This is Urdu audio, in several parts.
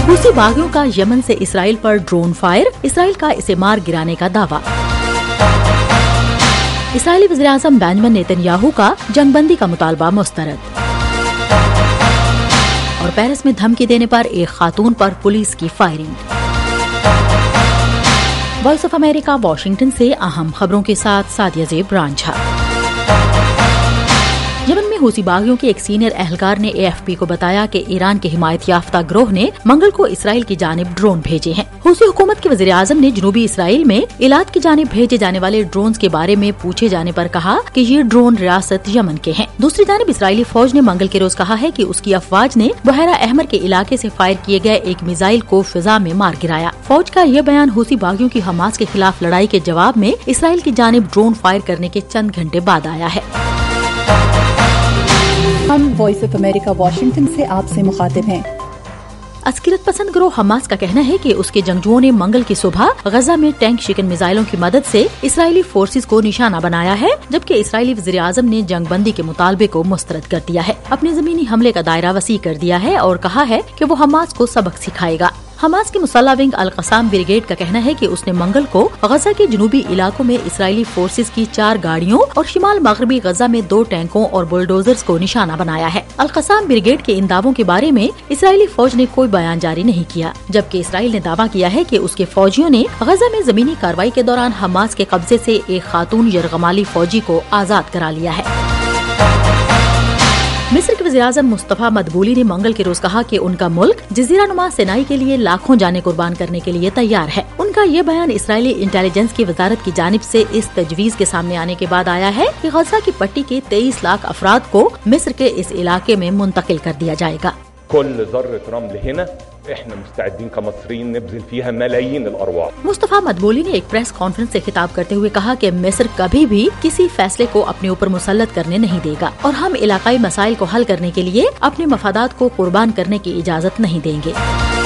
حوثی باغیوں کا یمن سے اسرائیل پر ڈرون فائر، اسرائیل کا اسے مار گرانے کا دعویٰ۔ اسرائیلی وزیراعظم بنیامین نیتن یاہو کا جنگ بندی کا مطالبہ مسترد۔ اور پیرس میں دھمکی دینے پر ایک خاتون پر پولیس کی firing. Voice of America Washington سے اہم خبروں کے ساتھ سعدیہ زیب رانجھا۔ یمن میں حوثی باغیوں کے ایک سینئر اہلکار نے AFP کو بتایا کہ ایران کے حمایت یافتہ گروہ نے منگل کو اسرائیل کی جانب ڈرون بھیجے ہیں۔ حوثی حکومت کے وزیر اعظم نے جنوبی اسرائیل میں ایلات کی جانب بھیجے جانے والے ڈرونز کے بارے میں پوچھے جانے پر کہا کہ یہ ڈرون ریاست یمن کے ہیں۔ دوسری جانب اسرائیلی فوج نے منگل کے روز کہا ہے کہ اس کی افواج نے بحیرہ احمر کے علاقے سے فائر کیے گئے ایک میزائل کو فضا میں مار گرایا۔ فوج کا یہ بیان حوثی باغیوں کی حماس کے خلاف لڑائی کے جواب میں اسرائیل کی جانب ڈرون فائر کرنے کے چند گھنٹے بعد آیا ہے۔ ہم وائس آف امریکہ واشنگٹن سے آپ سے مخاطب ہیں۔ عسکریت پسند گروہ حماس کا کہنا ہے کہ اس کے جنگجوؤں نے منگل کی صبح غزہ میں ٹینک شکن میزائلوں کی مدد سے اسرائیلی فورسز کو نشانہ بنایا ہے، جبکہ اسرائیلی وزیر اعظم نے جنگ بندی کے مطالبے کو مسترد کر دیا ہے، اپنے زمینی حملے کا دائرہ وسیع کر دیا ہے اور کہا ہے کہ وہ حماس کو سبق سکھائے گا۔ حماس کے مسلح ونگ القسام بریگیڈ کا کہنا ہے کہ اس نے منگل کو غزہ کے جنوبی علاقوں میں اسرائیلی فورسز کی 4 گاڑیوں اور شمال مغربی غزہ میں 2 ٹینکوں اور بلڈوزرز کو نشانہ بنایا ہے۔ القسام بریگیڈ کے ان دعووں کے بارے میں اسرائیلی فوج نے کوئی بیان جاری نہیں کیا، جبکہ اسرائیل نے دعویٰ کیا ہے کہ اس کے فوجیوں نے غزہ میں زمینی کارروائی کے دوران حماس کے قبضے سے ایک خاتون یرغمالی فوجی کو آزاد کرا لیا ہے۔ مصر کے وزیر اعظم مصطفیٰ مدبولی نے منگل کے روز کہا کہ ان کا ملک جزیرہ نما سینائی کے لیے لاکھوں جانیں قربان کرنے کے لیے تیار ہے۔ ان کا یہ بیان اسرائیلی انٹیلیجنس کی وزارت کی جانب سے اس تجویز کے سامنے آنے کے بعد آیا ہے کہ غزہ کی پٹی کے 23 لاکھ افراد کو مصر کے اس علاقے میں منتقل کر دیا جائے گا۔ كل ذرة رمل هنا احنا مستعدين كمصريين نبذل فيها ملايين الارواح۔ مصطفیٰ مدبولی نے ایک پریس کانفرنس سے خطاب کرتے ہوئے کہا کہ مصر کبھی بھی کسی فیصلے کو اپنے اوپر مسلط کرنے نہیں دے گا اور ہم علاقائی مسائل کو حل کرنے کے لیے اپنے مفادات کو قربان کرنے کی اجازت نہیں دیں گے۔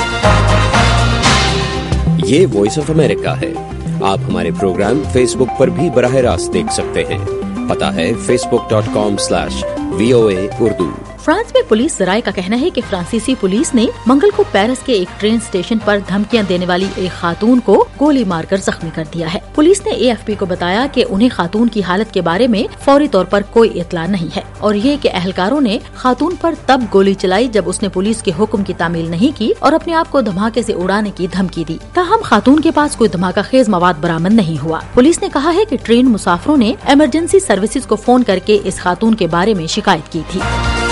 یہ وائس آف امریکہ ہے۔ آپ ہمارے پروگرام فیس بک پر بھی براہ راست دیکھ سکتے ہیں۔ پتہ ہے facebook.com/VOA Urdu۔ فرانس میں پولیس ذرائع کا کہنا ہے کہ فرانسیسی پولیس نے منگل کو پیرس کے ایک ٹرین اسٹیشن پر دھمکیاں دینے والی ایک خاتون کو گولی مار کر زخمی کر دیا ہے۔ پولیس نے AFP کو بتایا کہ انہیں خاتون کی حالت کے بارے میں فوری طور پر کوئی اطلاع نہیں ہے اور یہ کہ اہلکاروں نے خاتون پر تب گولی چلائی جب اس نے پولیس کے حکم کی تعمیل نہیں کی اور اپنے آپ کو دھماکے سے اڑانے کی دھمکی دی۔ تاہم خاتون کے پاس کوئی دھماکہ خیز مواد برآمد نہیں ہوا۔ پولیس نے کہا ہے کہ ٹرین مسافروں نے ایمرجنسی سروسز کو فون کر کے اس خاتون کے بارے میں شکایت کی تھی۔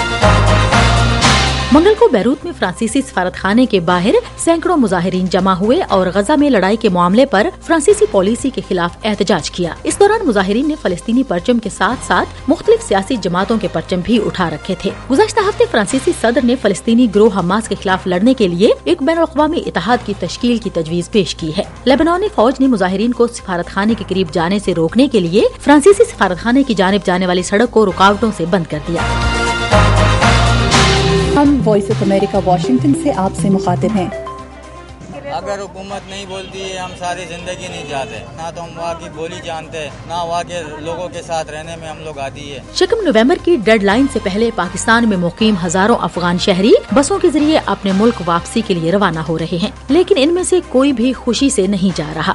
منگل کو بیروت میں فرانسیسی سفارت خانے کے باہر سینکڑوں مظاہرین جمع ہوئے اور غزہ میں لڑائی کے معاملے پر فرانسیسی پالیسی کے خلاف احتجاج کیا۔ اس دوران مظاہرین نے فلسطینی پرچم کے ساتھ ساتھ مختلف سیاسی جماعتوں کے پرچم بھی اٹھا رکھے تھے۔ گزشتہ ہفتے فرانسیسی صدر نے فلسطینی گروہ حماس کے خلاف لڑنے کے لیے ایک بین الاقوامی اتحاد کی تشکیل کی تجویز پیش کی ہے۔ لیبنانی فوج نے مظاہرین کو سفارت خانے کے قریب جانے سے روکنے کے لیے فرانسیسی سفارت خانے کی جانب جانے والی سڑک کو رکاوٹوں سے بند کر دیا۔ ہم وائس آف امریکہ واشنگٹن سے آپ سے مخاطب ہیں۔ اگر حکومت نہیں بولتی ہے ہم ساری زندگی نہیں جاتے، نہ تو ہم وہاں کی بولی جانتے، نہ وہاں کے لوگوں کے ساتھ رہنے میں ہم لوگ عادی ہے۔ 2 نومبر کی ڈیڈ لائن سے پہلے پاکستان میں مقیم ہزاروں افغان شہری بسوں کے ذریعے اپنے ملک واپسی کے لیے روانہ ہو رہے ہیں، لیکن ان میں سے کوئی بھی خوشی سے نہیں جا رہا۔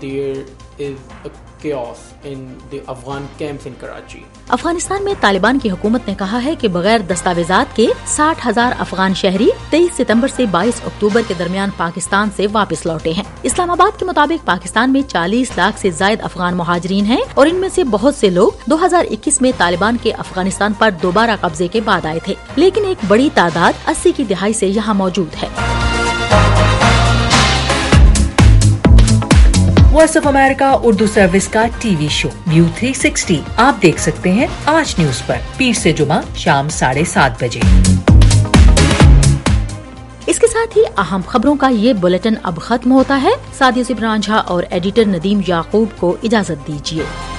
افغانستان میں طالبان کی حکومت نے کہا ہے کہ بغیر دستاویزات کے 60,000 افغان شہری 23 ستمبر سے 22 اکتوبر کے درمیان پاکستان سے واپس لوٹے ہیں۔ اسلام آباد کے مطابق پاکستان میں 40 لاکھ سے زائد افغان مہاجرین ہیں اور ان میں سے بہت سے لوگ 2021 میں طالبان کے افغانستان پر دوبارہ قبضے کے بعد آئے تھے، لیکن ایک بڑی تعداد 80 کی دہائی سے یہاں موجود ہے۔ Voice of America Urdu service کا ٹی وی شو ویو 360 آپ دیکھ سکتے ہیں آج نیوز پر پیر سے جمعہ شام 7:30 بجے۔ اس کے ساتھ ہی اہم خبروں کا یہ بلیٹن اب ختم ہوتا ہے۔ سعدیہ زیب رانجھا اور ایڈیٹر ندیم یعقوب کو اجازت دیجیے۔